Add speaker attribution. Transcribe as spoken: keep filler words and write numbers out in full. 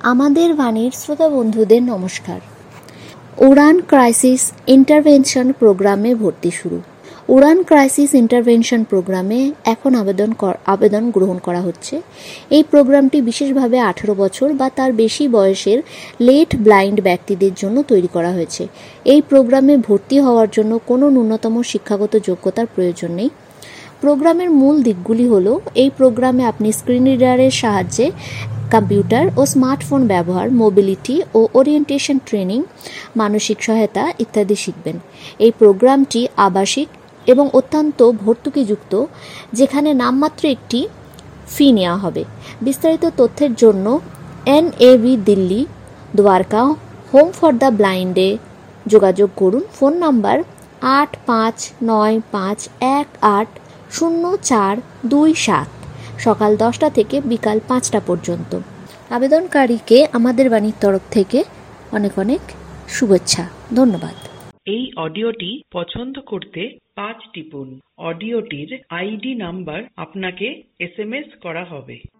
Speaker 1: আমাদের বাণীর শ্রোতা বন্ধুদের নমস্কার। উড়ান ক্রাইসিস ইন্টারভেনশন প্রোগ্রামে ভর্তি শুরু। উড়ান ক্রাইসিস ইন্টারভেনশন প্রোগ্রামে এখন আবেদন আবেদন গ্রহণ করা হচ্ছে। এই প্রোগ্রামটি বিশেষভাবে আঠেরো বছর বা তার বেশি বয়সের লেট ব্লাইন্ড ব্যক্তিদের জন্য তৈরি করা হয়েছে। এই প্রোগ্রামে ভর্তি হওয়ার জন্য কোনো ন্যূনতম শিক্ষাগত যোগ্যতার প্রয়োজন নেই। প্রোগ্রামের মূল দিকগুলি হলো, এই প্রোগ্রামে আপনি স্ক্রিন রিডারের সাহায্যে কম্পিউটার ও স্মার্টফোন ব্যবহার, মোবিলিটি ও ওরিয়েন্টেশন ট্রেনিং, মানসিক সহায়তা ইত্যাদি শিখবেন। এই প্রোগ্রামটি আবাসিক এবং অত্যন্ত ভর্তুকিযুক্ত, যেখানে নামমাত্র একটি ফি নেওয়া হবে। বিস্তারিত তথ্যের জন্য N A B Delhi, Dwarka, home for the ব্লাইন্ডে যোগাযোগ করুন। ফোন নাম্বার আট পাঁচ নয় পাঁচ এক আট শূন্য চার দুই সাত, সকাল দশটা থেকে বিকাল পাঁচটা পর্যন্ত। আবেদনকারীকে আমাদের বাণীর তরফ থেকে অনেক অনেক শুভেচ্ছা। ধন্যবাদ।
Speaker 2: এই অডিওটি পছন্দ করতে পাঁচ টিপুন। অডিওটির আইডি নাম্বার আপনাকে এস এম এস করা হবে।